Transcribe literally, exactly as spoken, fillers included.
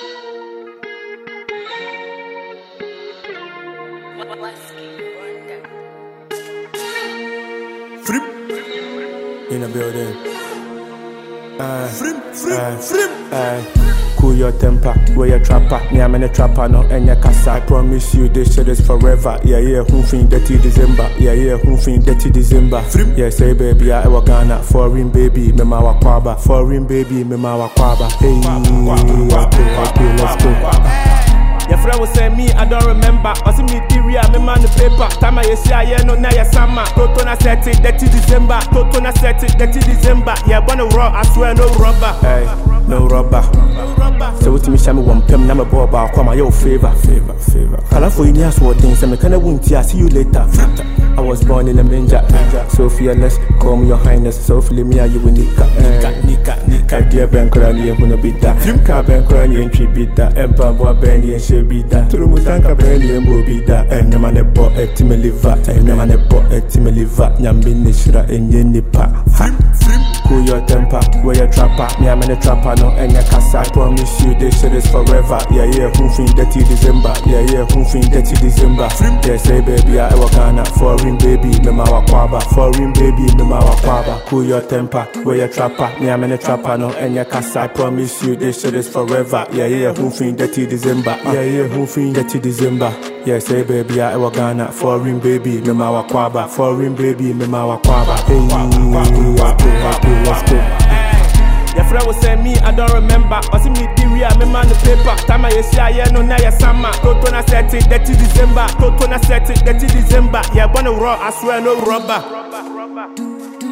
Frim in the building. Uh, frim, frim, uh, frim. Uh, cool your temper, where your trapper. Me, I'm in a trapper, no any casa. I promise you, this shit is forever. Yeah, yeah, who fin dirty December. Yeah, yeah, who fin dirty December. Frim. Yeah, say baby, I ever Ghana. Foreign baby, me ma wakwaba. Foreign baby, me ma wakwaba. Hey, okay, okay, let's go. Your friend will say me, I don't remember. I see me theory, me man the paper. Time I see I no na ya summer. Toto na set it, dirty December. Toto na set it, dirty December. Yeah, wanna raw, I swear no rubber. Hey, no rubber. No rubber. So what me shame one pem na me boy ba come my yo favor, favor, favor. Kala for you nias what things, me kinda won't see. I see you later. I was born in a manger, so fearless. Call me your highness, so feel me you will nika, nika, nika, nika. Dear Ben Crani, you wanna be that. Car Ben Crani and she beat that. Empire boy Benny and she beat that. To the Mutanka Benny and Bobby that. And the man bought a Timmy liver, and the man bought a Timmy liver. Yamini Shra and Yenipa. Cool your temper, where your trapper. Me, I'm in a trapper, no any casa. I promise you, this shit is forever. Yeah, yeah, who fin dirty December. Yeah, yeah, who fin dirty December. Yeah, say baby, I ever Ghana. Foreign baby, me ma wakwaba. Foreign baby, me ma wakwaba. Cool your temper, where your trapper. Me, I'm in a trapper, no any casa. I promise you, this shit is forever. Yeah, yeah, who fin dirty December. Yeah, yeah, who fin dirty December. Yeah, say baby, I ever Ghana. Foreign baby, me ma wakwaba. Foreign baby, me ma wakwaba. Hey, okay, let's go. Your friend will say me, I don't remember. I see me theory, me man the paper. Time I see I no na ya summer. Toto na set it, dirty December. Toto na set it, dirty December. Yeah, wanna raw, I swear no rubber.